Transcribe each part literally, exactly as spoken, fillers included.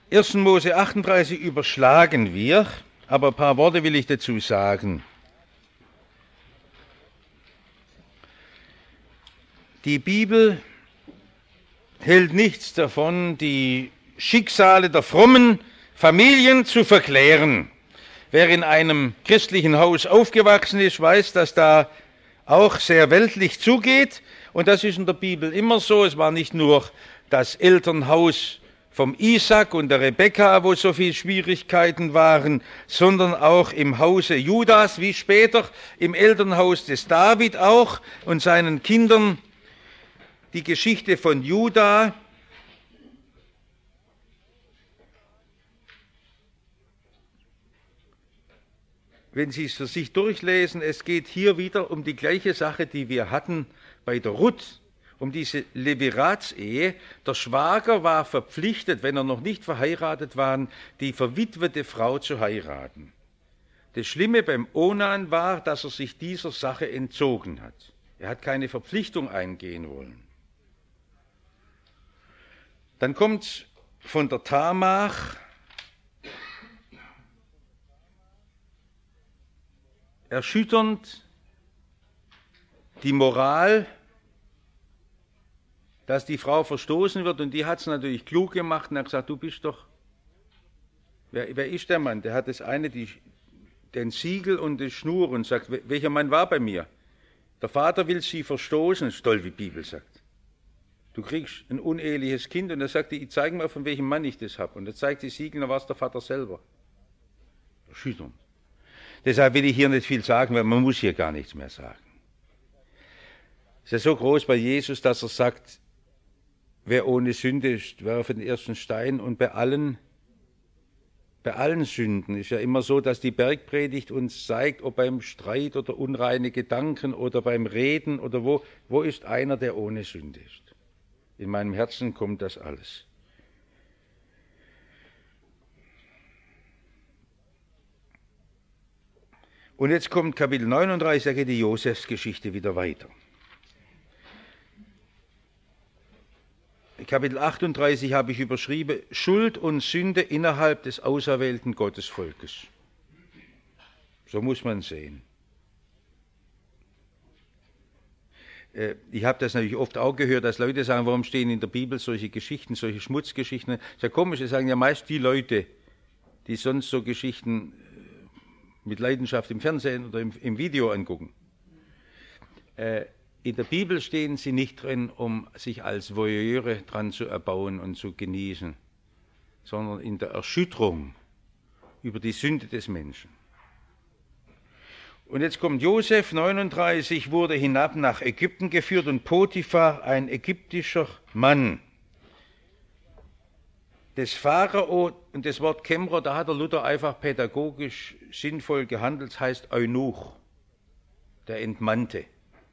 ersten Mose achtunddreißig überschlagen wir, aber ein paar Worte will ich dazu sagen. Die Bibel hält nichts davon, die Schicksale der frommen Familien zu verklären. Wer in einem christlichen Haus aufgewachsen ist, weiß, dass da auch sehr weltlich zugeht. Und das ist in der Bibel immer so. Es war nicht nur das Elternhaus vom Isaak und der Rebekka, wo so viele Schwierigkeiten waren, sondern auch im Hause Judas, wie später im Elternhaus des David auch und seinen Kindern. Die Geschichte von Juda wenn Sie es für sich durchlesen, es geht hier wieder um die gleiche Sache, die wir hatten bei der Ruth, um diese Leviratsehe. Der Schwager war verpflichtet, wenn er noch nicht verheiratet war, die verwitwete Frau zu heiraten. Das Schlimme beim Onan war, dass er sich dieser Sache entzogen hat. Er hat keine Verpflichtung eingehen wollen. Dann kommt von der Tamar erschütternd die Moral, dass die Frau verstoßen wird, und die hat es natürlich klug gemacht und hat gesagt, du bist doch, wer, wer ist der Mann? Der hat das eine, die, den Siegel und die Schnur und sagt, welcher Mann war bei mir? Der Vater will sie verstoßen, das ist toll, wie die Bibel sagt. Du kriegst ein uneheliches Kind und er sagt, ich zeige mal, von welchem Mann ich das habe. Und er zeigt die Siegel, dann war es der Vater selber. Erschütternd. Deshalb will ich hier nicht viel sagen, weil man muss hier gar nichts mehr sagen. Es ist ja so groß bei Jesus, dass er sagt, wer ohne Sünde ist, werfe den ersten Stein. Und bei allen, bei allen Sünden ist ja immer so, dass die Bergpredigt uns zeigt, ob beim Streit oder unreine Gedanken oder beim Reden oder wo, wo ist einer, der ohne Sünde ist. In meinem Herzen kommt das alles. Und jetzt kommt Kapitel neununddreißig, da geht die Josefsgeschichte wieder weiter. Kapitel achtunddreißig habe ich überschrieben, Schuld und Sünde innerhalb des auserwählten Gottesvolkes. So muss man sehen. Ich habe das natürlich oft auch gehört, dass Leute sagen, warum stehen in der Bibel solche Geschichten, solche Schmutzgeschichten. Das ist ja komisch, das sagen ja meist die Leute, die sonst so Geschichten mit Leidenschaft im Fernsehen oder im, im Video angucken. Äh, in der Bibel stehen sie nicht drin, um sich als Voyeure dran zu erbauen und zu genießen, sondern in der Erschütterung über die Sünde des Menschen. Und jetzt kommt Josef, neununddreißig, wurde hinab nach Ägypten geführt und Potiphar, ein ägyptischer Mann des Pharao, und das Wort Kämmerer, da hat der Luther einfach pädagogisch sinnvoll gehandelt, das heißt Eunuch, der Entmannte,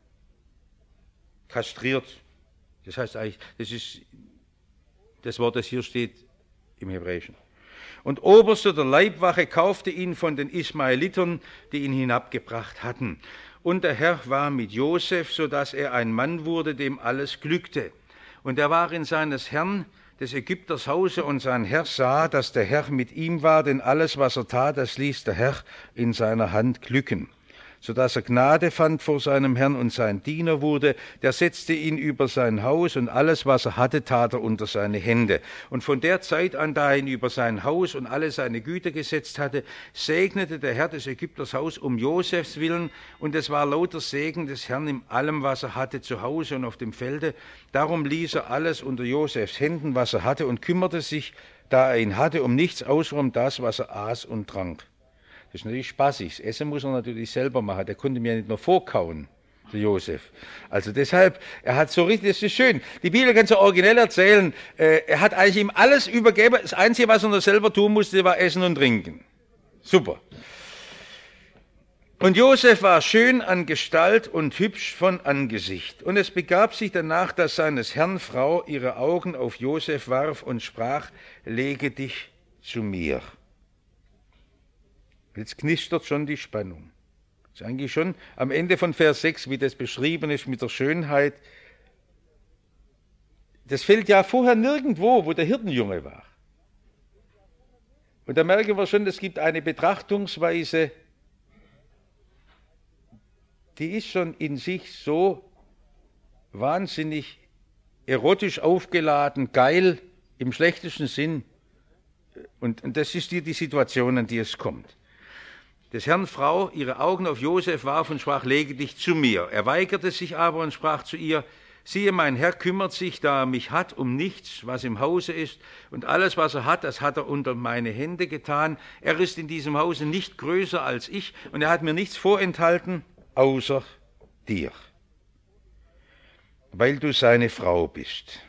kastriert. Das heißt eigentlich, das ist das Wort, das hier steht im Hebräischen. Und Oberster der Leibwache kaufte ihn von den Ismaelitern, die ihn hinabgebracht hatten. Und der Herr war mit Josef, so dass er ein Mann wurde, dem alles glückte. Und er war in seines Herrn, des Ägypters Hause, und sein Herr sah, dass der Herr mit ihm war, denn alles, was er tat, das ließ der Herr in seiner Hand glücken. So dass er Gnade fand vor seinem Herrn und sein Diener wurde, der setzte ihn über sein Haus, und alles, was er hatte, tat er unter seine Hände. Und von der Zeit an, da er ihn über sein Haus und alle seine Güter gesetzt hatte, segnete der Herr des Ägypters Haus um Josefs willen, und es war lauter Segen des Herrn in allem, was er hatte, zu Hause und auf dem Felde. Darum ließ er alles unter Josefs Händen, was er hatte, und kümmerte sich, da er ihn hatte, um nichts außer um das, was er aß und trank. Das ist natürlich spaßig. Das Essen muss er natürlich selber machen. Der konnte mir ja nicht nur vorkauen, der Josef. Also deshalb, er hat so richtig, das ist schön. Die Bibel kann so originell erzählen, äh, er hat eigentlich ihm alles übergeben. Das Einzige, was er nur selber tun musste, war Essen und Trinken. Super. Und Josef war schön an Gestalt und hübsch von Angesicht. Und es begab sich danach, dass seines Herrn Frau ihre Augen auf Josef warf und sprach, lege dich zu mir. Jetzt knistert schon die Spannung. Das ist eigentlich schon am Ende von Vers sechs, wie das beschrieben ist mit der Schönheit. Das fällt ja vorher nirgendwo, wo der Hirtenjunge war. Und da merken wir schon, es gibt eine Betrachtungsweise, die ist schon in sich so wahnsinnig erotisch aufgeladen, geil, im schlechtesten Sinn. Und, und das ist die, die Situation, an die es kommt. Des Herrn Frau ihre Augen auf Josef warf und sprach, lege dich zu mir. Er weigerte sich aber und sprach zu ihr, siehe, mein Herr kümmert sich, da er mich hat, um nichts, was im Hause ist, und alles, was er hat, das hat er unter meine Hände getan. Er ist in diesem Hause nicht größer als ich, und er hat mir nichts vorenthalten, außer dir, weil du seine Frau bist.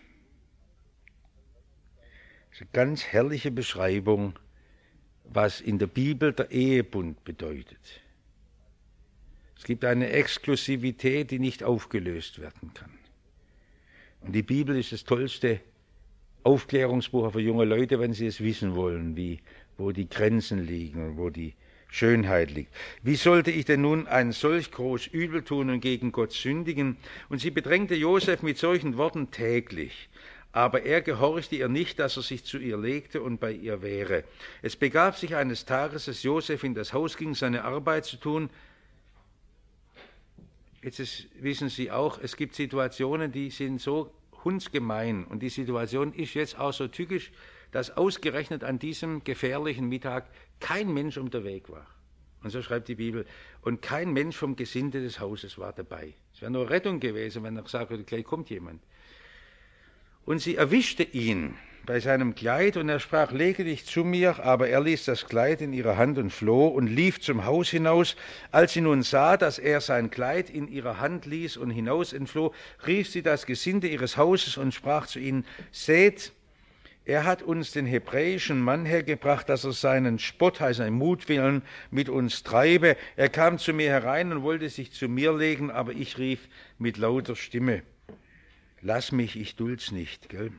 Das ist eine ganz herrliche Beschreibung, was in der Bibel der Ehebund bedeutet. Es gibt eine Exklusivität, die nicht aufgelöst werden kann. Und die Bibel ist das tollste Aufklärungsbuch für junge Leute, wenn sie es wissen wollen, wie, wo die Grenzen liegen und wo die Schönheit liegt. Wie sollte ich denn nun ein solch groß Übel tun und gegen Gott sündigen? Und sie bedrängte Josef mit solchen Worten täglich. Aber er gehorchte ihr nicht, dass er sich zu ihr legte und bei ihr wäre. Es begab sich eines Tages, dass Josef in das Haus ging, seine Arbeit zu tun. Jetzt ist, wissen Sie auch, es gibt Situationen, die sind so hundsgemein. Und die Situation ist jetzt auch so tückisch, dass ausgerechnet an diesem gefährlichen Mittag kein Mensch um den Weg war. Und so schreibt die Bibel. Und kein Mensch vom Gesinde des Hauses war dabei. Es wäre nur Rettung gewesen, wenn er gesagt hätte, gleich kommt jemand. Und sie erwischte ihn bei seinem Kleid, und er sprach, lege dich zu mir, aber er ließ das Kleid in ihrer Hand und floh und lief zum Haus hinaus. Als sie nun sah, dass er sein Kleid in ihrer Hand ließ und hinaus entfloh, rief sie das Gesinde ihres Hauses und sprach zu ihnen, seht, er hat uns den hebräischen Mann hergebracht, dass er seinen Spott, heißt seinen Mutwillen, mit uns treibe. Er kam zu mir herein und wollte sich zu mir legen, aber ich rief mit lauter Stimme, lass mich, ich duld's nicht. Gell?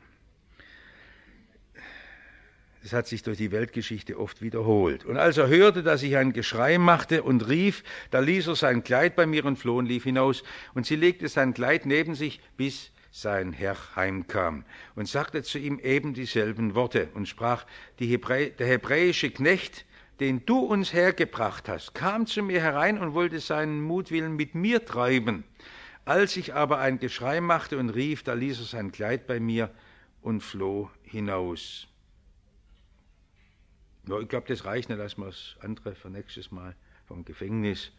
Das hat sich durch die Weltgeschichte oft wiederholt. Und als er hörte, dass ich ein Geschrei machte und rief, da ließ er sein Kleid bei mir und floh und lief hinaus. Und sie legte sein Kleid neben sich, bis sein Herr heimkam, und sagte zu ihm eben dieselben Worte und sprach, die Hebrä- der hebräische Knecht, den du uns hergebracht hast, kam zu mir herein und wollte seinen Mutwillen mit mir treiben. Als ich aber ein Geschrei machte und rief, da ließ er sein Kleid bei mir und floh hinaus. Ja, ich glaube, das reicht, nicht, lassen wir das andere für nächstes Mal vom Gefängnis.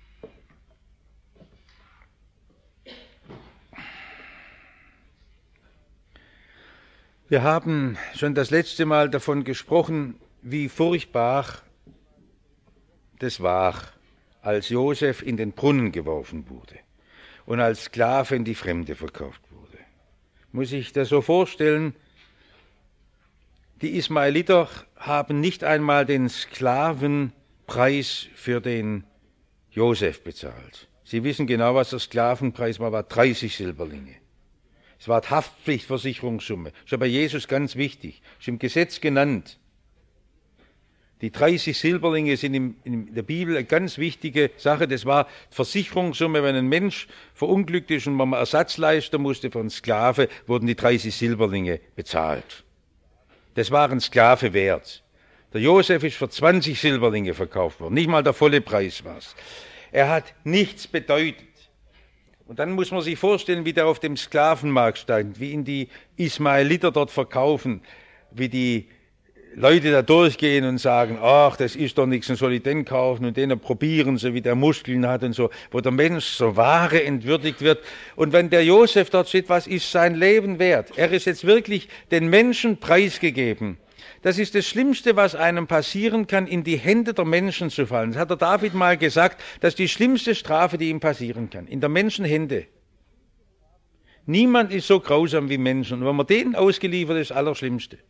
Wir haben schon das letzte Mal davon gesprochen, wie furchtbar das war, als Josef in den Brunnen geworfen wurde und als Sklave in die Fremde verkauft wurde. Muss ich das so vorstellen? Die Ismaeliter haben nicht einmal den Sklavenpreis für den Josef bezahlt. Sie wissen genau, was der Sklavenpreis war, war dreißig Silberlinge. Es war die Haftpflichtversicherungssumme. Das ist ja bei Jesus ganz wichtig. Ist im Gesetz genannt. Die dreißig Silberlinge sind in, in der Bibel eine ganz wichtige Sache. Das war die Versicherungssumme, wenn ein Mensch verunglückt ist und man Ersatz leisten musste für einen Sklave, wurden die dreißig Silberlinge bezahlt. Das war ein Sklave wert. Der Josef ist für zwanzig Silberlinge verkauft worden. Nicht mal der volle Preis war es. Er hat nichts bedeutet. Und dann muss man sich vorstellen, wie der auf dem Sklavenmarkt stand, wie ihn die Ismaeliter dort verkaufen, wie die Leute da durchgehen und sagen, ach, das ist doch nichts, dann soll ich den kaufen und den probieren, so wie der Muskeln hat und so, wo der Mensch so Ware entwürdigt wird. Und wenn der Josef dort steht, was ist sein Leben wert? Er ist jetzt wirklich den Menschen preisgegeben. Das ist das Schlimmste, was einem passieren kann, in die Hände der Menschen zu fallen. Das hat der David mal gesagt, das ist die schlimmste Strafe, die ihm passieren kann. In der Menschenhände. Niemand ist so grausam wie Menschen. Und wenn man denen ausgeliefert ist, das Allerschlimmste.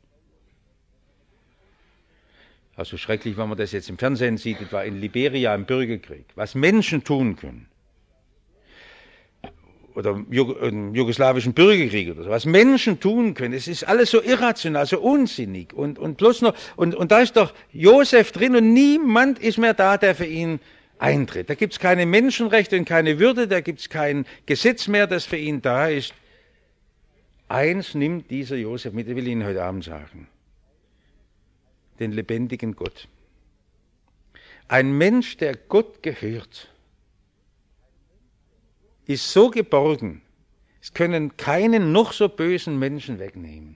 Also schrecklich, wenn man das jetzt im Fernsehen sieht, etwa in Liberia im Bürgerkrieg. Was Menschen tun können. Oder im jugoslawischen Bürgerkrieg oder so, was Menschen tun können, es ist alles so irrational, so unsinnig und, und bloß noch, und, und da ist doch Josef drin und niemand ist mehr da, der für ihn eintritt. Da gibt es keine Menschenrechte und keine Würde, da gibt es kein Gesetz mehr, das für ihn da ist. Eins nimmt dieser Josef mit, das will ich Ihnen heute Abend sagen. den lebendigen Gott. Ein Mensch, der Gott gehört, ist so geborgen, es können keinen noch so bösen Menschen wegnehmen.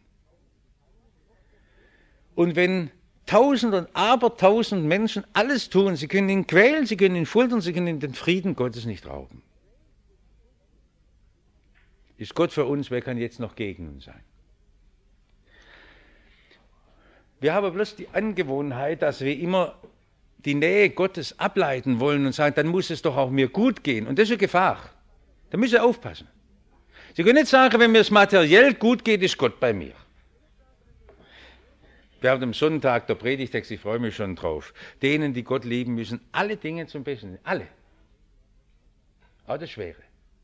Und wenn tausend und abertausend Menschen alles tun, sie können ihn quälen, sie können ihn foltern, sie können ihn den Frieden Gottes nicht rauben. Ist Gott für uns, wer kann jetzt noch gegen uns sein? Wir haben bloß die Angewohnheit, dass wir immer die Nähe Gottes ableiten wollen und sagen, dann muss es doch auch mir gut gehen. Und das ist eine Gefahr. Da müssen Sie aufpassen. Sie können nicht sagen, wenn mir es materiell gut geht, ist Gott bei mir. Wir haben am Sonntag der Predigtext, ich freue mich schon drauf. Denen, die Gott lieben, müssen alle Dinge zum Besten. Alle. Auch das Schwere.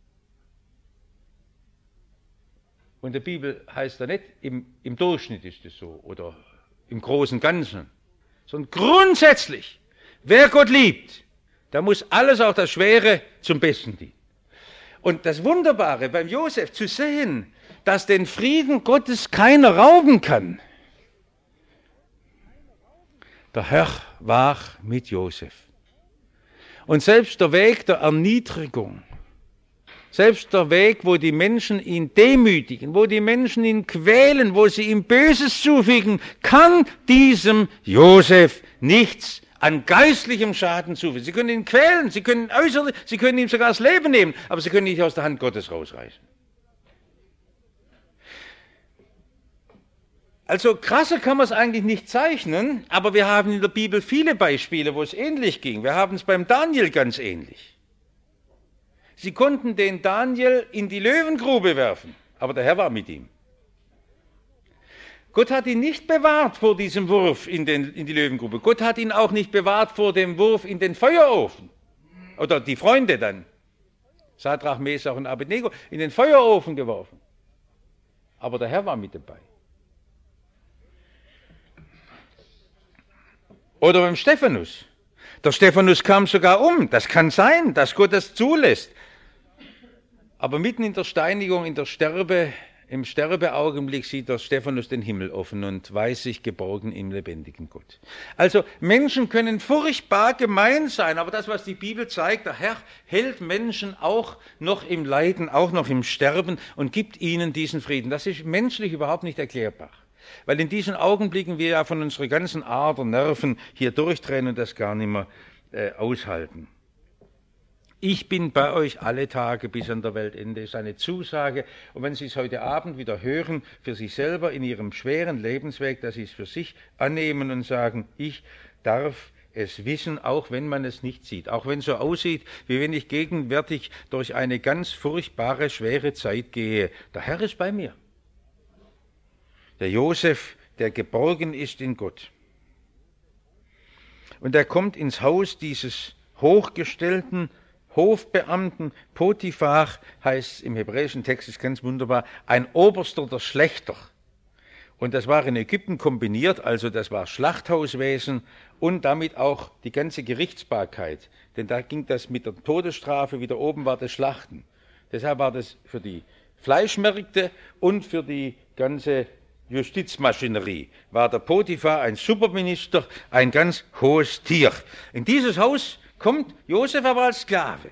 Und in der Bibel heißt er nicht, im, im Durchschnitt ist es so oder im Großen und Ganzen, sondern grundsätzlich, wer Gott liebt, da muss alles, auch das Schwere, zum Besten dienen. Und das Wunderbare beim Josef zu sehen, dass den Frieden Gottes keiner rauben kann. Der Herr war mit Josef. Und selbst der Weg der Erniedrigung, selbst der Weg, wo die Menschen ihn demütigen, wo die Menschen ihn quälen, wo sie ihm Böses zufügen, kann diesem Josef nichts an geistlichem Schaden zufügen. Sie können ihn quälen, sie können ihn äußerlich, sie können ihm sogar das Leben nehmen, aber sie können ihn nicht aus der Hand Gottes rausreißen. Also krasser kann man es eigentlich nicht zeichnen, aber wir haben in der Bibel viele Beispiele, wo es ähnlich ging. Wir haben es beim Daniel ganz ähnlich. Sie konnten den Daniel in die Löwengrube werfen, aber der Herr war mit ihm. Gott hat ihn nicht bewahrt vor diesem Wurf in, den, in die Löwengrube. Gott hat ihn auch nicht bewahrt vor dem Wurf in den Feuerofen. Oder die Freunde dann, Sadrach, Mesach und Abednego, in den Feuerofen geworfen. Aber der Herr war mit dabei. Oder beim Stephanus. Der Stephanus kam sogar um. Das kann sein, dass Gott das zulässt. Aber mitten in der Steinigung, in der Sterbe, im Sterbeaugenblick sieht der Stephanus den Himmel offen und weiß sich geborgen im lebendigen Gott. Also Menschen können furchtbar gemein sein, aber das, was die Bibel zeigt, der Herr hält Menschen auch noch im Leiden, auch noch im Sterben und gibt ihnen diesen Frieden. Das ist menschlich überhaupt nicht erklärbar. Weil in diesen Augenblicken wir ja von unseren ganzen Adern, Nerven hier durchdrehen und das gar nicht mehr äh, aushalten. Ich bin bei euch alle Tage bis an der Weltende, ist eine Zusage. Und wenn Sie es heute Abend wieder hören, für sich selber in Ihrem schweren Lebensweg, dass Sie es für sich annehmen und sagen, ich darf es wissen, auch wenn man es nicht sieht. Auch wenn es so aussieht, wie wenn ich gegenwärtig durch eine ganz furchtbare, schwere Zeit gehe. Der Herr ist bei mir. Der Josef, der geborgen ist in Gott. Und er kommt ins Haus dieses hochgestellten Hofbeamten. Potiphar heißt im hebräischen Text, ist ganz wunderbar, ein Oberster der Schlächter. Und das war in Ägypten kombiniert, also das war Schlachthauswesen und damit auch die ganze Gerichtsbarkeit. Denn da ging das mit der Todesstrafe, wieder oben war das Schlachten. Deshalb war das für die Fleischmärkte und für die ganze Justizmaschinerie war der Potiphar ein Superminister, ein ganz hohes Tier. In dieses Haus kommt Josef aber als Sklave.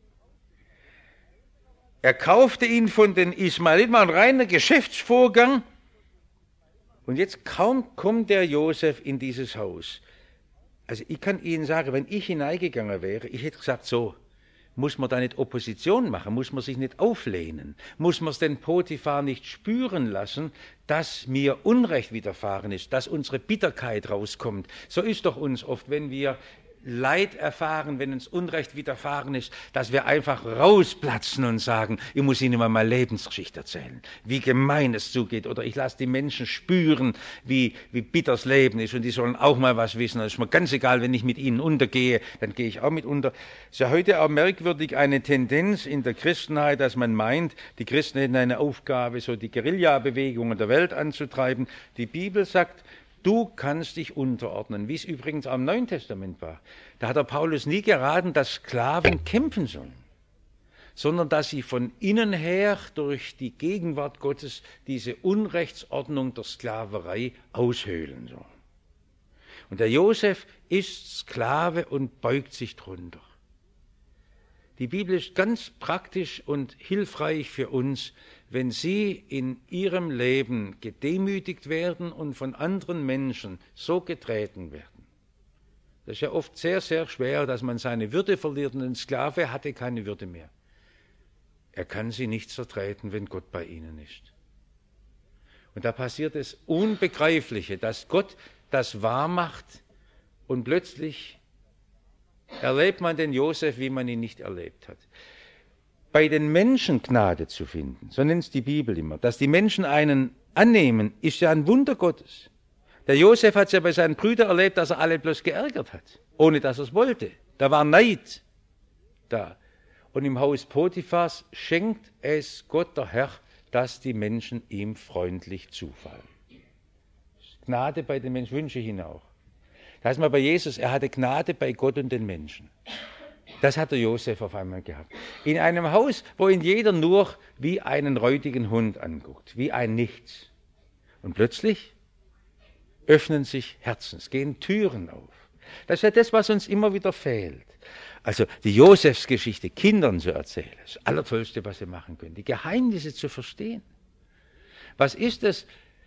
Er kaufte ihn von den Ismaeliten, war ein reiner Geschäftsvorgang. Und jetzt kaum kommt der Josef in dieses Haus. Also ich kann Ihnen sagen, wenn ich hineingegangen wäre, ich hätte gesagt so, muss man da nicht Opposition machen? Muss man sich nicht auflehnen? Muss man es den Potiphar nicht spüren lassen, dass mir Unrecht widerfahren ist, dass unsere Bitterkeit rauskommt? So ist doch uns oft, wenn wir Leid erfahren, wenn uns Unrecht widerfahren ist, dass wir einfach rausplatzen und sagen, ich muss Ihnen mal meine Lebensgeschichte erzählen, wie gemein es zugeht, oder ich lasse die Menschen spüren, wie, wie bitter das Leben ist, und die sollen auch mal was wissen. Das ist mir ganz egal, wenn ich mit ihnen untergehe, dann gehe ich auch mit unter. Es ist ja heute auch merkwürdig eine Tendenz in der Christenheit, dass man meint, die Christen hätten eine Aufgabe, so die Guerilla-Bewegungen der Welt anzutreiben. Die Bibel sagt, du kannst dich unterordnen, wie es übrigens auch im Neuen Testament war. Da hat der Paulus nie geraten, dass Sklaven kämpfen sollen, sondern dass sie von innen her durch die Gegenwart Gottes diese Unrechtsordnung der Sklaverei aushöhlen sollen. Und der Josef ist Sklave und beugt sich drunter. Die Bibel ist ganz praktisch und hilfreich für uns, wenn Sie in Ihrem Leben gedemütigt werden und von anderen Menschen so getreten werden. Das ist ja oft sehr, sehr schwer, dass man seine Würde verliert und ein Sklave hatte keine Würde mehr. Er kann sie nicht zertreten, wenn Gott bei ihnen ist. Und da passiert das Unbegreifliche, dass Gott das wahr macht und plötzlich erlebt man den Josef, wie man ihn nicht erlebt hat. Bei den Menschen Gnade zu finden, so nennt es die Bibel immer, dass die Menschen einen annehmen, ist ja ein Wunder Gottes. Der Josef hat es ja bei seinen Brüdern erlebt, dass er alle bloß geärgert hat, ohne dass er es wollte. Da war Neid da. Und im Haus Potiphars schenkt es Gott der Herr, dass die Menschen ihm freundlich zufallen. Gnade bei den Menschen wünsche ich Ihnen auch. Da heißt mal bei Jesus, er hatte Gnade bei Gott und den Menschen. Das hat der Josef auf einmal gehabt. In einem Haus, wo ihn jeder nur wie einen räudigen Hund anguckt, wie ein Nichts. Und plötzlich öffnen sich Herzen, es gehen Türen auf. Das ist ja das, was uns immer wieder fehlt. Also die Josefsgeschichte Kindern zu erzählen, das Allertollste, was sie machen können, die Geheimnisse zu verstehen. Was ist es,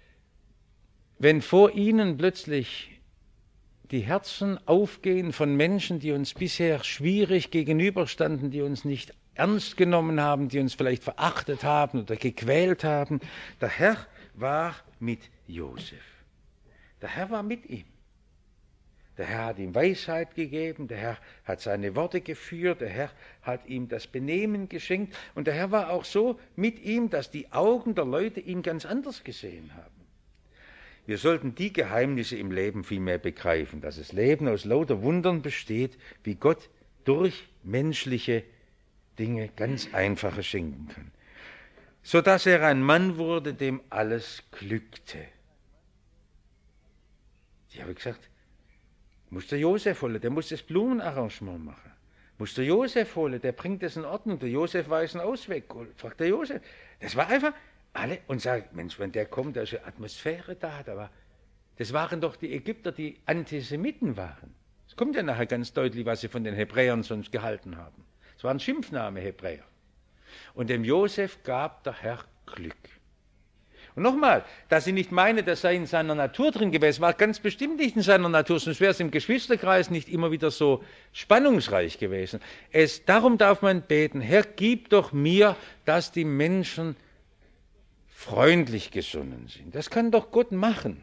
wenn vor ihnen plötzlich die Herzen aufgehen von Menschen, die uns bisher schwierig gegenüberstanden, die uns nicht ernst genommen haben, die uns vielleicht verachtet haben oder gequält haben? Der Herr war mit Josef. Der Herr war mit ihm. Der Herr hat ihm Weisheit gegeben, der Herr hat seine Worte geführt, der Herr hat ihm das Benehmen geschenkt und der Herr war auch so mit ihm, dass die Augen der Leute ihn ganz anders gesehen haben. Wir sollten die Geheimnisse im Leben viel mehr begreifen, dass das Leben aus lauter Wundern besteht, wie Gott durch menschliche Dinge ganz einfache schenken kann. Sodass er ein Mann wurde, dem alles glückte. Ich habe gesagt, muss der Josef holen, der muss das Blumenarrangement machen. Muss der Josef holen, der bringt das in Ordnung. Der Josef weiß einen Ausweg. Fragt der Josef. Das war einfach alle und sagt, Mensch, wenn der kommt, da ist eine Atmosphäre da. da war, das waren doch die Ägypter, die Antisemiten waren. Es kommt ja nachher ganz deutlich, was sie von den Hebräern sonst gehalten haben. Es war ein Schimpfname Hebräer. Und dem Josef gab der Herr Glück. Und nochmal, dass ich nicht meine, das sei in seiner Natur drin gewesen, war ganz bestimmt nicht in seiner Natur, sonst wäre es im Geschwisterkreis nicht immer wieder so spannungsreich gewesen. Es, darum darf man beten, Herr, gib doch mir, dass die Menschen freundlich gesonnen sind. Das kann doch Gott machen.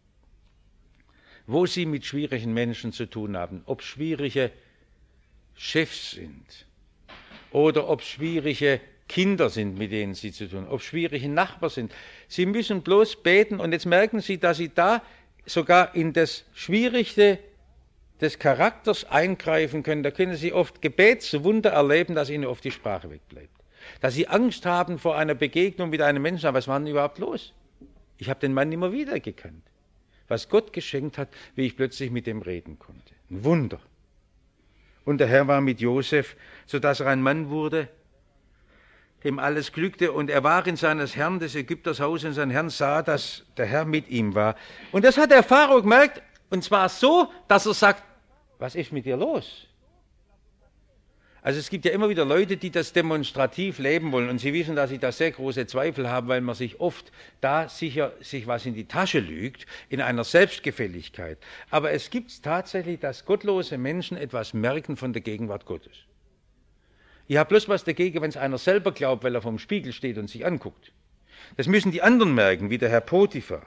Wo Sie mit schwierigen Menschen zu tun haben, ob schwierige Chefs sind oder ob schwierige Kinder sind, mit denen Sie zu tun haben, ob schwierige Nachbarn sind. Sie müssen bloß beten und jetzt merken Sie, dass Sie da sogar in das Schwierigste des Charakters eingreifen können. Da können Sie oft Gebetswunder erleben, dass Ihnen oft die Sprache wegbleibt. Dass Sie Angst haben vor einer Begegnung mit einem Menschen. Aber was war denn überhaupt los? Ich habe den Mann immer wieder gekannt. Was Gott geschenkt hat, wie ich plötzlich mit dem reden konnte. Ein Wunder. Und der Herr war mit Josef, sodass er ein Mann wurde, dem alles glückte, und er war in seines Herrn, des Ägypters Haus, und sein Herrn sah, dass der Herr mit ihm war. Und das hat der Pharao gemerkt, und zwar so, dass er sagt, was ist mit dir los? Also es gibt ja immer wieder Leute, die das demonstrativ leben wollen, und Sie wissen, dass ich da sehr große Zweifel habe, weil man sich oft da sicher sich was in die Tasche lügt, in einer Selbstgefälligkeit. Aber es gibt tatsächlich, dass gottlose Menschen etwas merken von der Gegenwart Gottes. Ich habe bloß was dagegen, wenn es einer selber glaubt, weil er vorm Spiegel steht und sich anguckt. Das müssen die anderen merken, wie der Herr Potiphar.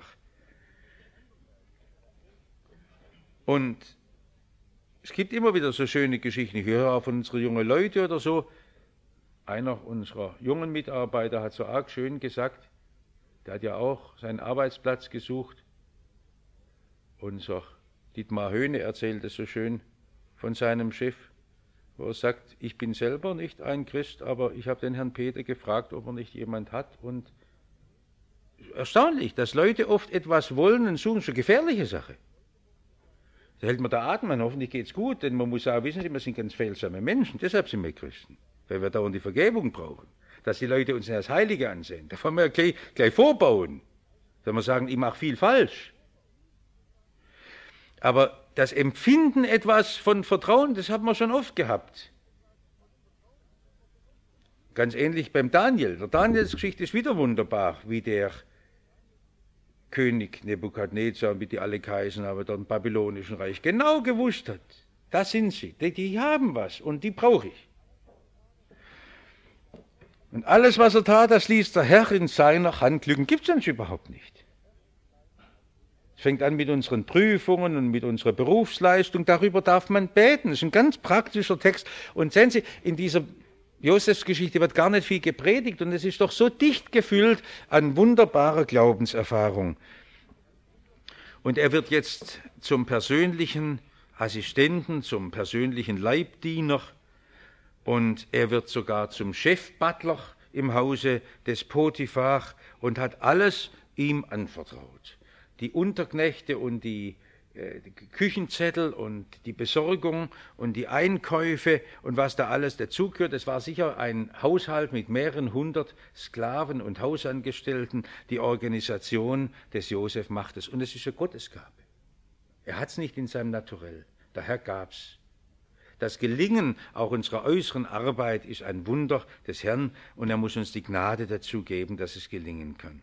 Und es gibt immer wieder so schöne Geschichten. Ich höre auch von unseren jungen Leuten oder so. Einer unserer jungen Mitarbeiter hat so arg schön gesagt, der hat ja auch seinen Arbeitsplatz gesucht. Unser Dietmar Höhne erzählt es so schön von seinem Chef, wo er sagt, ich bin selber nicht ein Christ, aber ich habe den Herrn Peter gefragt, ob er nicht jemand hat. Und erstaunlich, dass Leute oft etwas wollen und suchen, so gefährliche Sache. Da hält man der Atem an, hoffentlich geht es gut, denn man muss auch wissen, wir sind ganz fehlsame Menschen, deshalb sind wir Christen, weil wir dauernd die Vergebung brauchen. Dass die Leute uns nicht als Heilige ansehen, da wollen wir gleich, gleich vorbauen, wenn wir sagen, ich mache viel falsch. Aber das Empfinden etwas von Vertrauen, das haben wir schon oft gehabt. Ganz ähnlich beim Daniel. Der Daniels Geschichte ist wieder wunderbar, wie der König Nebukadnezar, wie die alle geheißen haben, dort im babylonischen Reich, genau gewusst hat, da sind sie, die, die haben was und die brauche ich. Und alles, was er tat, das ließ der Herr in seiner Hand glücken. Gibt es sonst überhaupt nicht. Es fängt an mit unseren Prüfungen und mit unserer Berufsleistung. Darüber darf man beten. Das ist ein ganz praktischer Text. Und sehen Sie, in dieser Josefsgeschichte wird gar nicht viel gepredigt. Und es ist doch so dicht gefüllt an wunderbarer Glaubenserfahrung. Und er wird jetzt zum persönlichen Assistenten, zum persönlichen Leibdiener. Und er wird sogar zum Chefbutler im Hause des Potiphar und hat alles ihm anvertraut. Die Unterknechte und die, äh, die Küchenzettel und die Besorgung und die Einkäufe und was da alles dazugehört. Es war sicher ein Haushalt mit mehreren hundert Sklaven und Hausangestellten. Die Organisation des Josef macht es. Und es ist eine Gottesgabe. Er hat es nicht in seinem Naturell. Der Herr gab's. Das Gelingen auch unserer äußeren Arbeit ist ein Wunder des Herrn und er muss uns die Gnade dazu geben, dass es gelingen kann.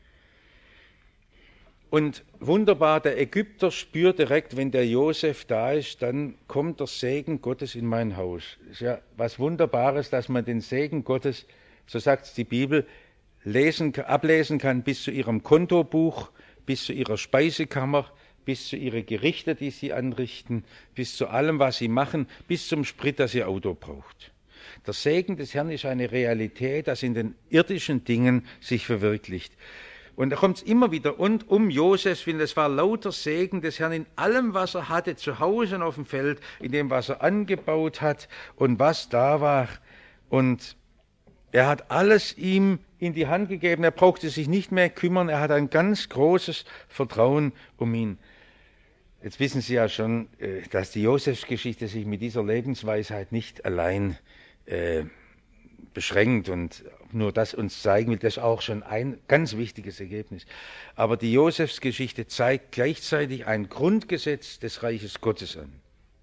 Und wunderbar, der Ägypter spürt direkt, wenn der Josef da ist, dann kommt der Segen Gottes in mein Haus. Es ist ja was Wunderbares, dass man den Segen Gottes, so sagt es die Bibel, lesen, ablesen kann bis zu ihrem Kontobuch, bis zu ihrer Speisekammer, bis zu ihren Gerichte, die sie anrichten, bis zu allem, was sie machen, bis zum Sprit, das ihr Auto braucht. Der Segen des Herrn ist eine Realität, das in den irdischen Dingen sich verwirklicht. Und da kommt es immer wieder und um Josef, weil es war lauter Segen des Herrn in allem, was er hatte, zu Hause und auf dem Feld, in dem, was er angebaut hat und was da war. Und er hat alles ihm in die Hand gegeben, er brauchte sich nicht mehr kümmern, er hat ein ganz großes Vertrauen um ihn. Jetzt wissen Sie ja schon, dass die Josefsgeschichte sich mit dieser Lebensweisheit nicht allein äh, beschränkt und nur das uns zeigen will, das ist auch schon ein ganz wichtiges Ergebnis. Aber die Josefsgeschichte zeigt gleichzeitig ein Grundgesetz des Reiches Gottes an.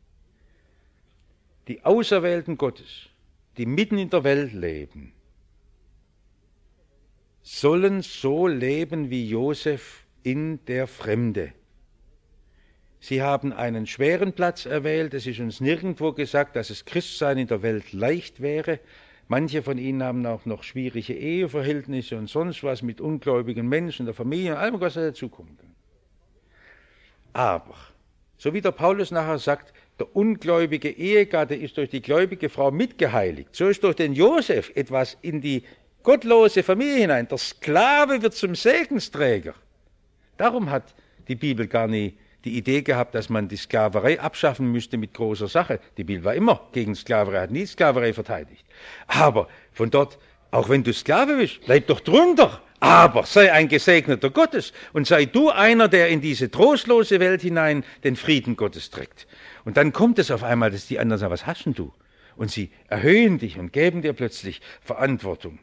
Die Auserwählten Gottes, die mitten in der Welt leben, sollen so leben wie Josef in der Fremde. Sie haben einen schweren Platz erwählt. Es ist uns nirgendwo gesagt, dass es Christsein in der Welt leicht wäre. Manche von ihnen haben auch noch schwierige Eheverhältnisse und sonst was mit ungläubigen Menschen, der Familie, allem, was dazukommen kann. Aber, so wie der Paulus nachher sagt, der ungläubige Ehegatte ist durch die gläubige Frau mitgeheiligt. So ist durch den Josef etwas in die gottlose Familie hinein. Der Sklave wird zum Segensträger. Darum hat die Bibel gar nie die Idee gehabt, dass man die Sklaverei abschaffen müsste mit großer Sache. Die Bibel war immer gegen Sklaverei, hat nie Sklaverei verteidigt. Aber von dort, auch wenn du Sklave bist, bleib doch drunter. Aber sei ein Gesegneter Gottes und sei du einer, der in diese trostlose Welt hinein den Frieden Gottes trägt. Und dann kommt es auf einmal, dass die anderen sagen, was hast denn du? Und sie erhöhen dich und geben dir plötzlich Verantwortung.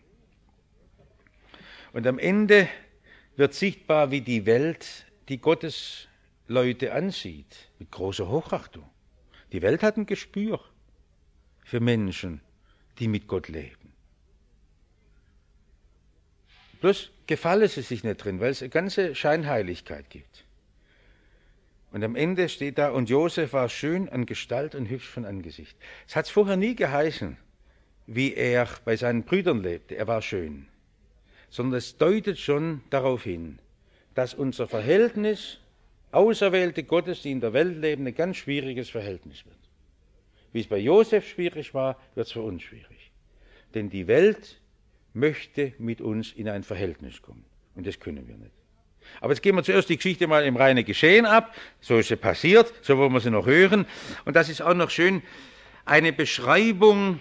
Und am Ende wird sichtbar, wie die Welt die Gottes Leute ansieht, mit großer Hochachtung. Die Welt hat ein Gespür für Menschen, die mit Gott leben. Bloß gefallen sie sich nicht drin, weil es eine ganze Scheinheiligkeit gibt. Und am Ende steht da, und Josef war schön an Gestalt und hübsch von Angesicht. Es hat es vorher nie geheißen, wie er bei seinen Brüdern lebte, er war schön. Sondern es deutet schon darauf hin, dass unser Verhältnis Auserwählte Gottes, die in der Welt leben, ein ganz schwieriges Verhältnis wird. Wie es bei Josef schwierig war, wird es für uns schwierig. Denn die Welt möchte mit uns in ein Verhältnis kommen. Und das können wir nicht. Aber jetzt gehen wir zuerst die Geschichte mal im reinen Geschehen ab. So ist sie passiert, so wollen wir sie noch hören. Und das ist auch noch schön, eine Beschreibung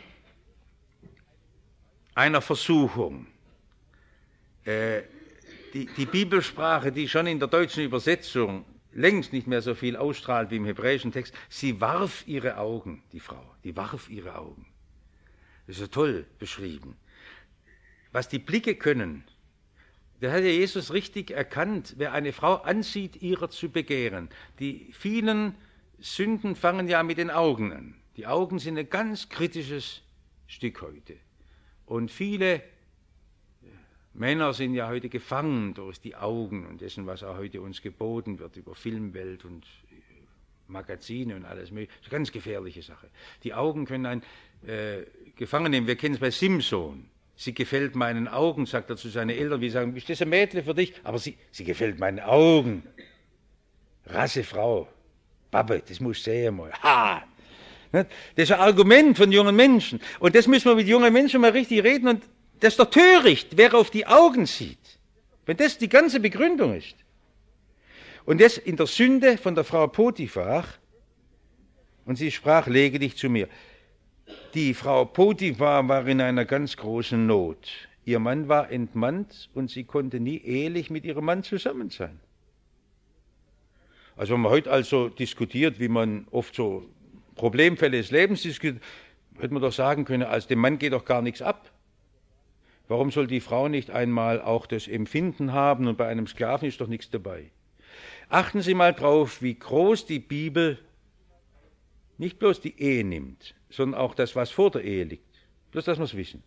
einer Versuchung. Äh, die, die Bibelsprache, die schon in der deutschen Übersetzung längst nicht mehr so viel ausstrahlt wie im hebräischen Text, sie warf ihre Augen, die Frau, die warf ihre Augen. Das ist so toll beschrieben. Was die Blicke können, da hat ja Jesus richtig erkannt, wer eine Frau ansieht, ihrer zu begehren. Die vielen Sünden fangen ja mit den Augen an. Die Augen sind ein ganz kritisches Stück heute. Und viele Männer sind ja heute gefangen durch die Augen und dessen, was auch heute uns geboten wird über Filmwelt und Magazine und alles mögliche. Das ist eine ganz gefährliche Sache. Die Augen können einen äh, gefangen nehmen. Wir kennen es bei Simson. Sie gefällt meinen Augen, sagt er zu seinen Eltern. Wir sagen, ist das ein Mädchen für dich? Aber sie, sie gefällt meinen Augen. Rassefrau. Babbe, das muss ich sehen mal. Ha! Das ist ein Argument von jungen Menschen. Und das müssen wir mit jungen Menschen mal richtig reden. Und das ist doch töricht, wer auf die Augen sieht. Wenn das die ganze Begründung ist. Und das in der Sünde von der Frau Potiphar. Und sie sprach, lege dich zu mir. Die Frau Potiphar war in einer ganz großen Not. Ihr Mann war entmannt und sie konnte nie ehelich mit ihrem Mann zusammen sein. Also wenn man heute also diskutiert, wie man oft so Problemfälle des Lebens diskutiert, hätte man doch sagen können, als dem Mann geht doch gar nichts ab. Warum soll die Frau nicht einmal auch das Empfinden haben und bei einem Sklaven ist doch nichts dabei? Achten Sie mal drauf, wie groß die Bibel nicht bloß die Ehe nimmt, sondern auch das, was vor der Ehe liegt. Bloß, dass wir es wissen.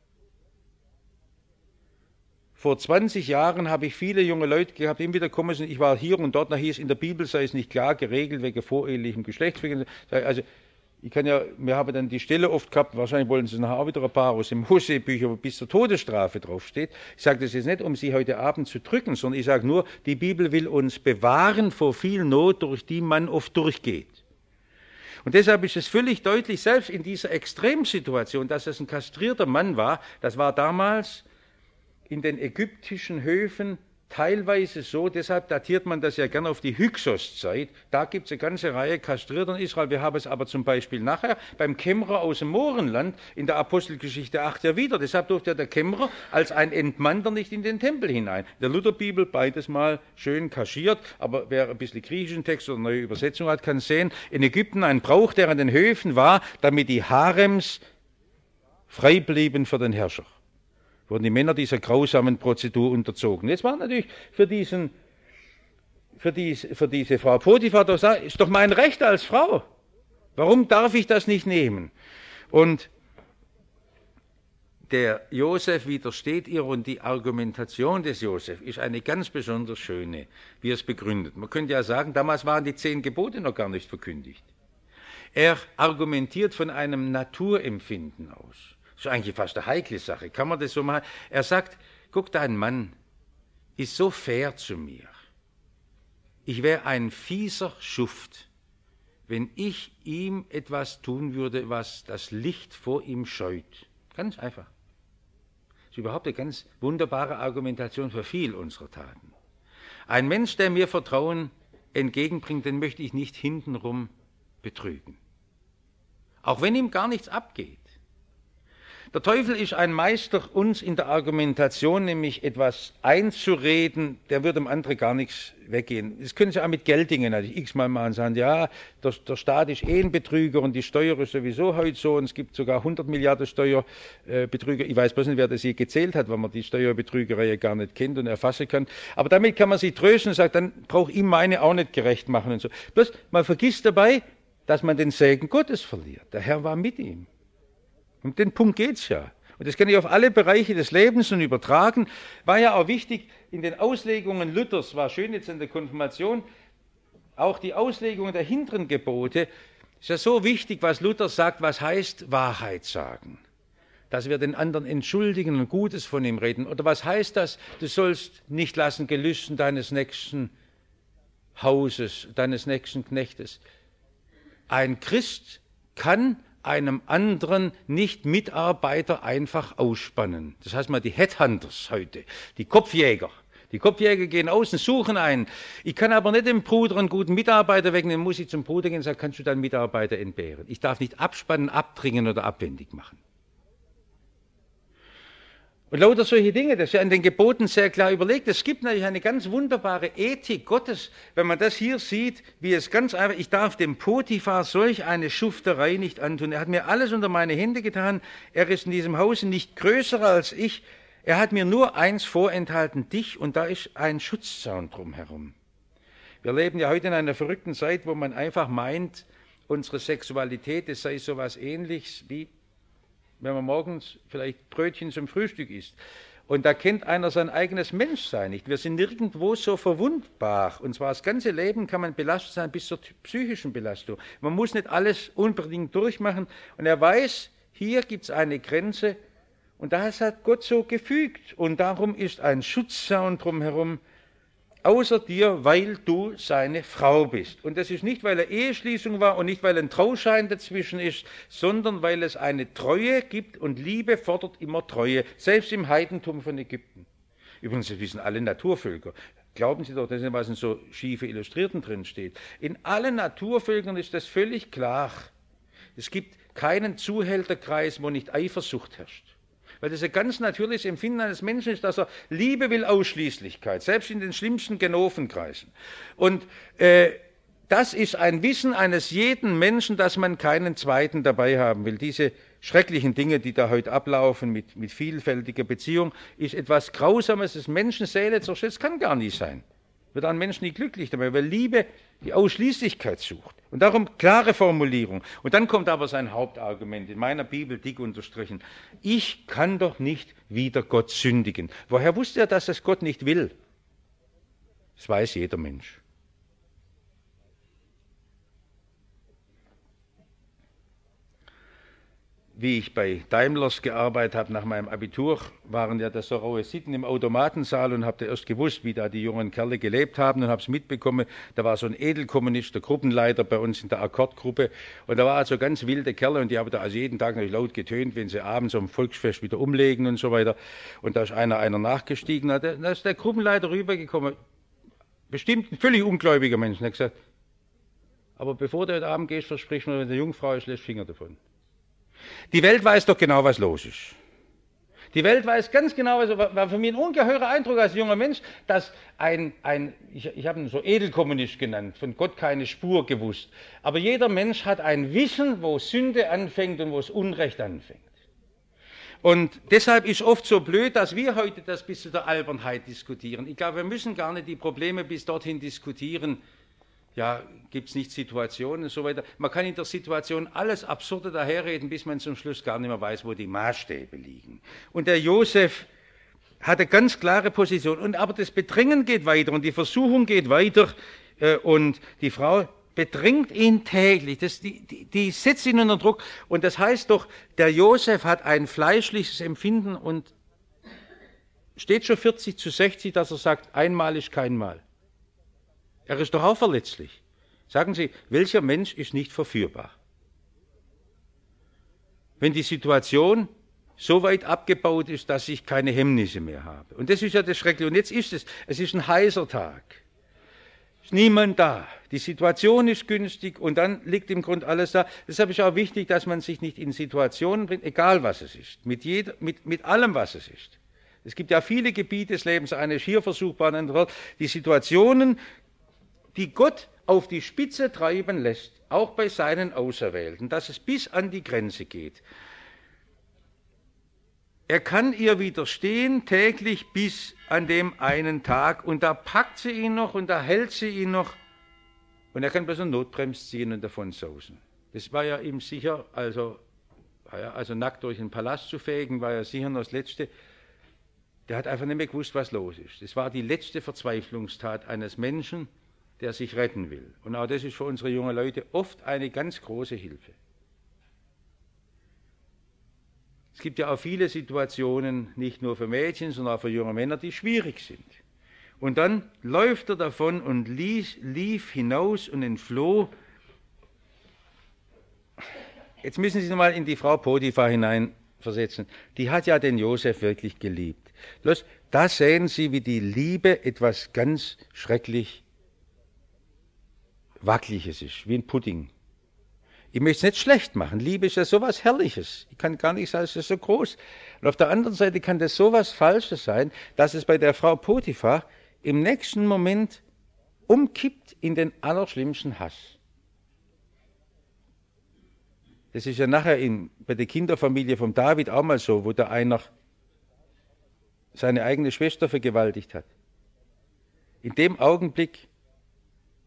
Vor zwanzig Jahren habe ich viele junge Leute gehabt, die immer wieder kommen, ich war hier und dort, da hieß, in der Bibel sei es nicht klar geregelt, wegen vorehelichem Geschlechtsverkehr. Also, ich kann ja, wir haben dann die Stelle oft gehabt, wahrscheinlich wollen Sie nachher auch wieder ein paar aus dem Mosebücher, wo bis zur Todesstrafe draufsteht. Ich sage das jetzt nicht, um Sie heute Abend zu drücken, sondern ich sage nur, die Bibel will uns bewahren vor viel Not, durch die man oft durchgeht. Und deshalb ist es völlig deutlich, selbst in dieser Extremsituation, dass es ein kastrierter Mann war, das war damals in den ägyptischen Höfen teilweise so, deshalb datiert man das ja gerne auf die Hyksos-Zeit. Da gibt es eine ganze Reihe Kastrierter in Israel. Wir haben es aber zum Beispiel nachher beim Kämmerer aus dem Mohrenland in der Apostelgeschichte acht ja wieder. Deshalb durfte ja der Kämmerer als ein Entmannter nicht in den Tempel hinein. In der Lutherbibel beides mal schön kaschiert, aber wer ein bisschen griechischen Text oder neue Übersetzung hat, kann sehen, in Ägypten ein Brauch, der an den Höfen war, damit die Harems frei blieben für den Herrscher. Wurden die Männer dieser grausamen Prozedur unterzogen. Jetzt war natürlich für, diesen, für, diese, für diese Frau Potiphar, doch sagen, ist doch mein Recht als Frau. Warum darf ich das nicht nehmen? Und der Josef widersteht ihr und die Argumentation des Josef ist eine ganz besonders schöne, wie er es begründet. Man könnte ja sagen, damals waren die zehn Gebote noch gar nicht verkündigt. Er argumentiert von einem Naturempfinden aus. Das ist eigentlich fast eine heikle Sache. Kann man das so machen? Er sagt, guck, dein Mann ist so fair zu mir. Ich wäre ein fieser Schuft, wenn ich ihm etwas tun würde, was das Licht vor ihm scheut. Ganz einfach. Das ist überhaupt eine ganz wunderbare Argumentation für viel unserer Taten. Ein Mensch, der mir Vertrauen entgegenbringt, den möchte ich nicht hintenrum betrügen. Auch wenn ihm gar nichts abgeht. Der Teufel ist ein Meister, uns in der Argumentation nämlich etwas einzureden, der wird dem anderen gar nichts weggehen. Das können Sie auch mit Geldingen natürlich x-mal machen und sagen, ja, der, der Staat ist eh ein Betrüger und die Steuer ist sowieso heute so und es gibt sogar hundert Milliarden Steuerbetrüger. Ich weiß bloß nicht, wer das je gezählt hat, weil man die Steuerbetrügerei gar nicht kennt und erfassen kann. Aber damit kann man sich trösten und sagt, dann braucht ihm meine auch nicht gerecht machen und so. Bloß, man vergisst dabei, dass man den Segen Gottes verliert. Der Herr war mit ihm. Um den Punkt geht's ja. Und das kann ich auf alle Bereiche des Lebens und übertragen. War ja auch wichtig in den Auslegungen Luthers, war schön jetzt in der Konfirmation, auch die Auslegungen der hinteren Gebote, ist ja so wichtig, was Luther sagt, was heißt Wahrheit sagen. Dass wir den anderen entschuldigen und Gutes von ihm reden. Oder was heißt das, du sollst nicht lassen Gelüsten deines nächsten Hauses, deines nächsten Knechtes. Ein Christ kann einem anderen nicht Mitarbeiter einfach ausspannen. Das heißt mal die Headhunters heute, die Kopfjäger. Die Kopfjäger gehen aus und suchen einen. Ich kann aber nicht dem Bruder einen guten Mitarbeiter wegnehmen, muss ich zum Bruder gehen und sagen, kannst du deinen Mitarbeiter entbehren. Ich darf nicht abspannen, abdringen oder abwendig machen. Und lauter solche Dinge, das ist ja in den Geboten sehr klar überlegt. Es gibt natürlich eine ganz wunderbare Ethik Gottes, wenn man das hier sieht, wie es ganz einfach, ich darf dem Potiphar solch eine Schufterei nicht antun. Er hat mir alles unter meine Hände getan. Er ist in diesem Hause nicht größer als ich. Er hat mir nur eins vorenthalten, dich, und da ist ein Schutzzaun drumherum. Wir leben ja heute in einer verrückten Zeit, wo man einfach meint, unsere Sexualität, es sei so etwas Ähnliches wie, wenn man morgens vielleicht Brötchen zum Frühstück isst. Und da kennt einer sein eigenes Menschsein nicht. Wir sind nirgendwo so verwundbar. Und zwar das ganze Leben kann man belastet sein bis zur psychischen Belastung. Man muss nicht alles unbedingt durchmachen. Und er weiß, hier gibt es eine Grenze. Und das hat Gott so gefügt. Und darum ist ein Schutzzaun drumherum, außer dir, weil du seine Frau bist. Und das ist nicht, weil er Eheschließung war und nicht, weil ein Trauschein dazwischen ist, sondern weil es eine Treue gibt und Liebe fordert immer Treue, selbst im Heidentum von Ägypten. Übrigens, das wissen alle Naturvölker. Glauben Sie doch, das ist, was in so schiefe Illustrierten drin steht. In allen Naturvölkern ist das völlig klar. Es gibt keinen Zuhälterkreis, wo nicht Eifersucht herrscht. Weil das ein ganz natürliches Empfinden eines Menschen ist, dass er Liebe will, Ausschließlichkeit, selbst in den schlimmsten Genovenkreisen. Und äh, das ist ein Wissen eines jeden Menschen, dass man keinen Zweiten dabei haben will. Diese schrecklichen Dinge, die da heute ablaufen mit, mit vielfältiger Beziehung, ist etwas Grausames, das Menschenseele zerstört. Das kann gar nicht sein. Wird ein Mensch nie glücklich dabei, weil Liebe die Ausschließlichkeit sucht. Und darum klare Formulierung. Und dann kommt aber sein Hauptargument, in meiner Bibel dick unterstrichen. Ich kann doch nicht wider Gott sündigen. Woher wusste er, dass es Gott nicht will? Das weiß jeder Mensch. Wie ich bei Daimlers gearbeitet habe nach meinem Abitur, waren ja das so raue Sitten im Automatensaal und habe erst gewusst, wie da die jungen Kerle gelebt haben und habe es mitbekommen. Da war so ein Edelkommunist, der Gruppenleiter bei uns in der Akkordgruppe und da war also ganz wilde Kerle und die haben da also jeden Tag natürlich laut getönt, wenn sie abends am Volksfest wieder umlegen und so weiter. Und da ist einer einer nachgestiegen, da ist der Gruppenleiter rübergekommen, bestimmt ein völlig ungläubiger Mensch, und hat gesagt, aber bevor du heute Abend gehst, versprich mir, wenn der Jungfrau ist, lässt Finger davon. Die Welt weiß doch genau, was los ist. Die Welt weiß ganz genau, also war für mich ein ungeheurer Eindruck als junger Mensch, dass ein, ein ich, ich habe ihn so Edelkommunist genannt, von Gott keine Spur gewusst. Aber jeder Mensch hat ein Wissen, wo Sünde anfängt und wo es Unrecht anfängt. Und deshalb ist oft so blöd, dass wir heute das bis zu der Albernheit diskutieren. Ich glaube, wir müssen gar nicht die Probleme bis dorthin diskutieren. Ja, gibt es nicht Situationen und so weiter. Man kann in der Situation alles Absurde daherreden, bis man zum Schluss gar nicht mehr weiß, wo die Maßstäbe liegen. Und der Josef hatte ganz klare Position. Und aber das Bedrängen geht weiter und die Versuchung geht weiter. Äh, und die Frau bedrängt ihn täglich. Das, die, die, die setzt ihn unter Druck. Und das heißt doch, der Josef hat ein fleischliches Empfinden und steht schon vierzig zu sechzig, dass er sagt, einmal ist kein Mal. Er ist doch auch verletzlich. Sagen Sie, welcher Mensch ist nicht verführbar? Wenn die Situation so weit abgebaut ist, dass ich keine Hemmnisse mehr habe. Und das ist ja das Schreckliche. Und jetzt ist es, es ist ein heißer Tag. Es ist niemand da. Die Situation ist günstig und dann liegt im Grunde alles da. Deshalb ist auch wichtig, dass man sich nicht in Situationen bringt, egal was es ist, mit, jeder, mit, mit allem, was es ist. Es gibt ja viele Gebiete des Lebens, eine ist hier versuchbar, eine dort. Die Situationen, die Gott auf die Spitze treiben lässt, auch bei seinen Auserwählten, dass es bis an die Grenze geht. Er kann ihr widerstehen täglich bis an dem einen Tag und da packt sie ihn noch und da hält sie ihn noch und er kann bloß eine Notbremse ziehen und davon sausen. Das war ja ihm sicher, also, also nackt durch den Palast zu fegen, war ja sicher noch das Letzte. Der hat einfach nicht mehr gewusst, was los ist. Das war die letzte Verzweiflungstat eines Menschen, der sich retten will. Und auch das ist für unsere jungen Leute oft eine ganz große Hilfe. Es gibt ja auch viele Situationen, nicht nur für Mädchen, sondern auch für junge Männer, die schwierig sind. Und dann läuft er davon und lief, lief hinaus und entfloh. Jetzt müssen Sie sich nochmal in die Frau Potiphar hineinversetzen. Die hat ja den Josef wirklich geliebt. Bloß, da sehen Sie, wie die Liebe etwas ganz schrecklich Wackeliges ist, wie ein Pudding. Ich möchte es nicht schlecht machen. Liebe ist ja sowas Herrliches. Ich kann gar nicht sagen, es ist so groß. Und auf der anderen Seite kann das sowas Falsches sein, dass es bei der Frau Potiphar im nächsten Moment umkippt in den allerschlimmsten Hass. Das ist ja nachher in, bei der Kinderfamilie von David auch mal so, wo da einer seine eigene Schwester vergewaltigt hat. In dem Augenblick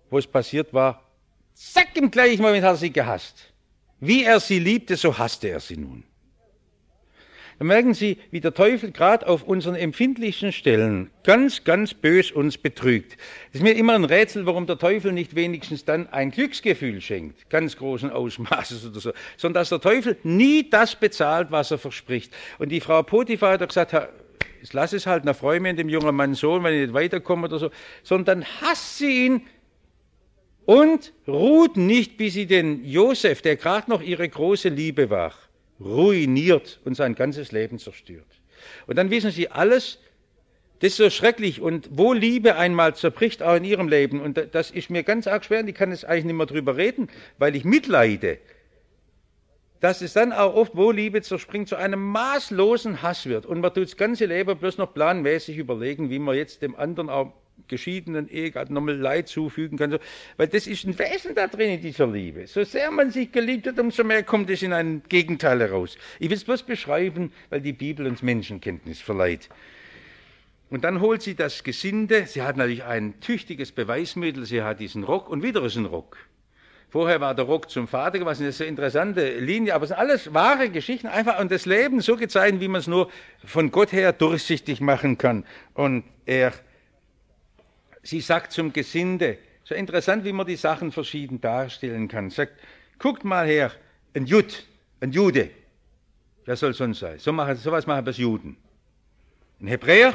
wo es passiert war, zack, im gleichen Moment hat er sie gehasst. Wie er sie liebte, so hasste er sie nun. Da merken Sie, wie der Teufel gerade auf unseren empfindlichen Stellen ganz, ganz bös uns betrügt. Es ist mir immer ein Rätsel, warum der Teufel nicht wenigstens dann ein Glücksgefühl schenkt, ganz großen Ausmaßes oder so, sondern dass der Teufel nie das bezahlt, was er verspricht. Und die Frau Potiphar hat gesagt, ich lasse es halt, na freue mich an dem jungen Mann so, wenn ich nicht weiterkomme oder so, sondern hasst sie ihn und ruht nicht, bis sie den Josef, der gerade noch ihre große Liebe war, ruiniert und sein ganzes Leben zerstört. Und dann wissen Sie, alles, das ist so schrecklich. Und wo Liebe einmal zerbricht, auch in Ihrem Leben, und das ist mir ganz arg schwer, und ich kann jetzt eigentlich nicht mehr drüber reden, weil ich mitleide, dass es dann auch oft, wo Liebe zerspringt, zu einem maßlosen Hass wird. Und man tut das ganze Leben bloß noch planmäßig überlegen, wie man jetzt dem anderen auch geschiedenen Ehegatten nochmal Leid zufügen kann. Weil das ist ein Wesen da drin in dieser Liebe. So sehr man sich geliebt hat, umso mehr kommt es in ein Gegenteil heraus. Ich will es bloß beschreiben, weil die Bibel uns Menschenkenntnis verleiht. Und dann holt sie das Gesinde. Sie hat natürlich ein tüchtiges Beweismittel. Sie hat diesen Rock und wieder ist ein Rock. Vorher war der Rock zum Vater gewesen, das ist eine interessante Linie, aber es sind alles wahre Geschichten, einfach und das Leben so gezeigt, wie man es nur von Gott her durchsichtig machen kann. Und er, sie sagt zum Gesinde, so interessant, wie man die Sachen verschieden darstellen kann, sagt, guckt mal her, ein Jud, ein Jude, wer soll sonst sein? So machen, sowas machen das Juden. Ein Hebräer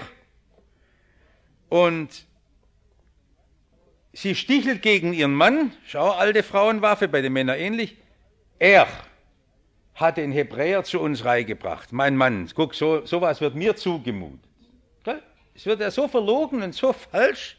und sie stichelt gegen ihren Mann, schau, alte Frauenwaffe, bei den Männern ähnlich. Er hat den Hebräer zu uns reingebracht, mein Mann. Guck, so sowas wird mir zugemutet. Es wird ja so verlogen und so falsch.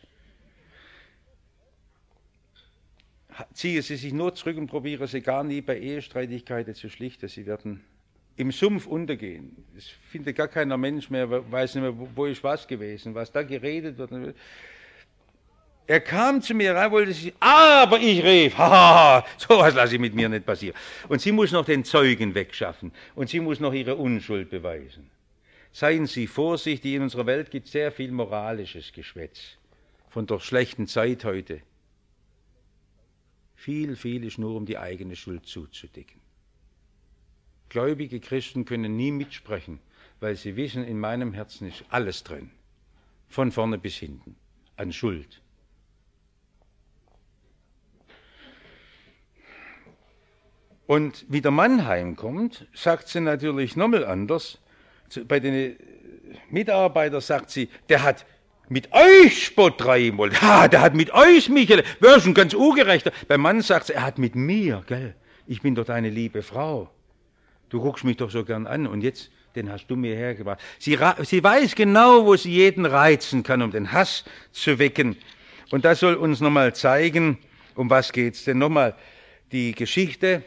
Ziehe sie sich nur zurück und probiere sie gar nie bei Ehestreitigkeiten zu schlichten. Sie werden im Sumpf untergehen. Es findet gar keiner Mensch mehr, weiß nicht mehr, wo ist was gewesen, was da geredet wird. Er kam zu mir rein, wollte sie, aber ich rief, haha, sowas lasse ich mit mir nicht passieren. Und sie muss noch den Zeugen wegschaffen und sie muss noch ihre Unschuld beweisen. Seien Sie vorsichtig, in unserer Welt gibt es sehr viel moralisches Geschwätz von der schlechten Zeit heute. Viel, viel ist nur, um die eigene Schuld zuzudecken. Gläubige Christen können nie mitsprechen, weil sie wissen, in meinem Herzen ist alles drin, von vorne bis hinten, an Schuld. Und wie der Mann heimkommt, sagt sie natürlich nochmal anders. Bei den Mitarbeitern sagt sie, der hat mit euch Spott treiben wollen. Ha, der hat mit euch, Michael, wer ist ein ganz ungerechter. Beim Mann sagt sie, er hat mit mir, gell, ich bin doch deine liebe Frau. Du guckst mich doch so gern an und jetzt, den hast du mir hergebracht. Sie, sie weiß genau, wo sie jeden reizen kann, um den Hass zu wecken. Und das soll uns nochmal zeigen, um was geht's denn nochmal. Die Geschichte,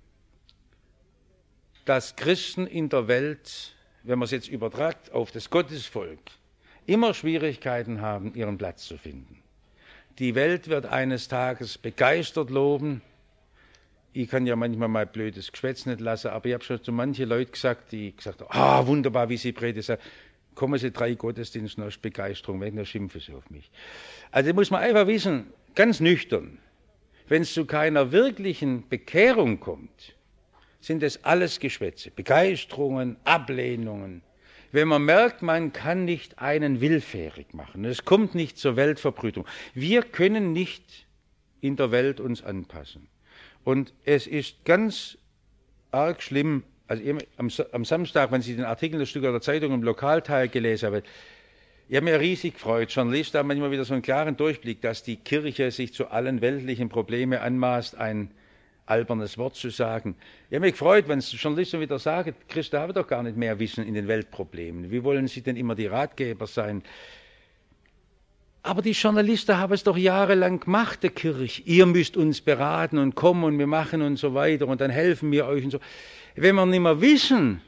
dass Christen in der Welt, wenn man es jetzt übertragt auf das Gottesvolk, immer Schwierigkeiten haben, ihren Platz zu finden. Die Welt wird eines Tages begeistert loben. Ich kann ja manchmal mal blödes Geschwätz nicht lassen, aber ich habe schon zu manchen Leuten gesagt, die gesagt haben, ah, wunderbar, wie Sie predigen, kommen Sie drei Gottesdienste aus Begeisterung weg, dann schimpfen Sie auf mich. Also muss man einfach wissen, ganz nüchtern, wenn es zu keiner wirklichen Bekehrung kommt, sind es alles Geschwätze, Begeisterungen, Ablehnungen. Wenn man merkt, man kann nicht einen willfährig machen, es kommt nicht zur Weltverbrütung. Wir können nicht in der Welt uns anpassen. Und es ist ganz arg schlimm, also am, am Samstag, wenn Sie den Artikel des Stück der Zeitung im Lokalteil gelesen haben, ich habe mich riesig gefreut. Journalist haben manchmal wieder so einen klaren Durchblick, dass die Kirche sich zu allen weltlichen Problemen anmaßt, ein albernes Wort zu sagen. Ich habe mich gefreut, wenn Journalisten wieder sagen, Christen haben doch gar nicht mehr Wissen in den Weltproblemen. Wie wollen Sie denn immer die Ratgeber sein? Aber die Journalisten haben es doch jahrelang gemacht, der Kirche. Ihr müsst uns beraten und kommen und wir machen und so weiter und dann helfen wir euch und so. Wenn wir nicht mehr wissen,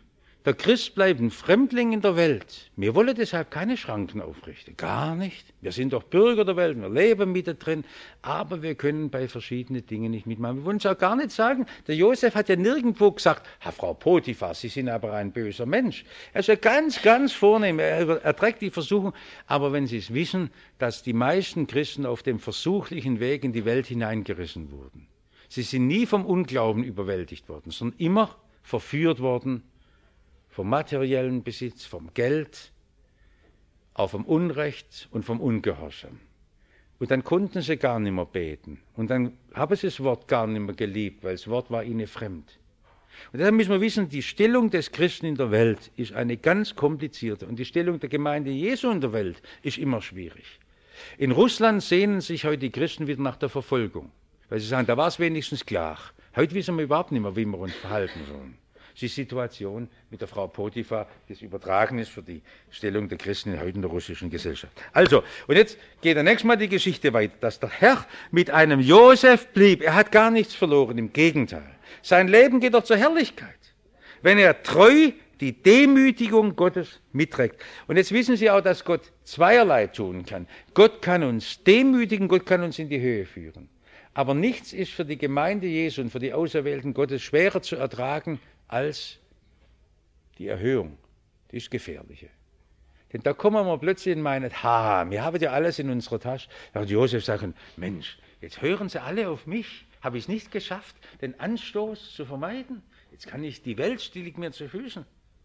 Der Christ bleibt ein Fremdling in der Welt. Wir wollen deshalb keine Schranken aufrichten. Gar nicht. Wir sind doch Bürger der Welt, wir leben mittendrin, aber wir können bei verschiedenen Dingen nicht mitmachen. Wir wollen es auch gar nicht sagen. Der Josef hat ja nirgendwo gesagt, Herr Frau Potiphar, Sie sind aber ein böser Mensch. Er ist ja ganz, ganz vornehm, er erträgt die Versuchung. Aber wenn Sie es wissen, dass die meisten Christen auf dem versuchlichen Weg in die Welt hineingerissen wurden. Sie sind nie vom Unglauben überwältigt worden, sondern immer verführt worden vom materiellen Besitz, vom Geld, auch vom Unrecht und vom Ungehorsam. Und dann konnten sie gar nicht mehr beten. Und dann haben sie das Wort gar nicht mehr geliebt, weil das Wort war ihnen fremd. Und deshalb müssen wir wissen, die Stellung des Christen in der Welt ist eine ganz komplizierte. Und die Stellung der Gemeinde Jesu in der Welt ist immer schwierig. In Russland sehnen sich heute die Christen wieder nach der Verfolgung. Weil sie sagen, da war es wenigstens klar. Heute wissen wir überhaupt nicht mehr, wie wir uns verhalten sollen. Die Situation mit der Frau Potiphar, das übertragen ist für die Stellung der Christen in heute in der russischen Gesellschaft. Also, und jetzt geht nächstes Mal die Geschichte weiter, dass der Herr mit einem Josef blieb. Er hat gar nichts verloren, im Gegenteil. Sein Leben geht doch zur Herrlichkeit, wenn er treu die Demütigung Gottes mitträgt. Und jetzt wissen Sie auch, dass Gott zweierlei tun kann. Gott kann uns demütigen, Gott kann uns in die Höhe führen. Aber nichts ist für die Gemeinde Jesu und für die Auserwählten Gottes schwerer zu ertragen als die Erhöhung. Die ist gefährliche. Denn da kommen wir plötzlich und meinen, ha, wir haben ja alles in unserer Tasche. Da wird Josef sagen, Mensch, jetzt hören sie alle auf mich. Habe ich es nicht geschafft, den Anstoß zu vermeiden? Jetzt kann ich, die Welt stieg mir zu Füßen.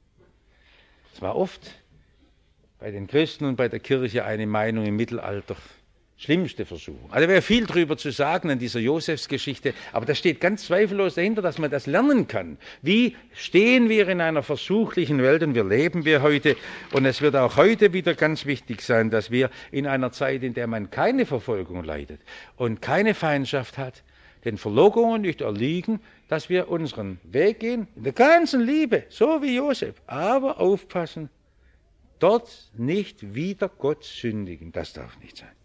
Es war oft bei den Christen und bei der Kirche eine Meinung im Mittelalter, schlimmste Versuchung. Also wäre viel drüber zu sagen an dieser Josefsgeschichte, aber da steht ganz zweifellos dahinter, dass man das lernen kann. Wie stehen wir in einer versuchlichen Welt, und wir leben wir heute, und es wird auch heute wieder ganz wichtig sein, dass wir in einer Zeit, in der man keine Verfolgung leidet und keine Feindschaft hat, den Verlockungen nicht erliegen, dass wir unseren Weg gehen, in der ganzen Liebe, so wie Josef, aber aufpassen, dort nicht wieder Gott sündigen, das darf nicht sein.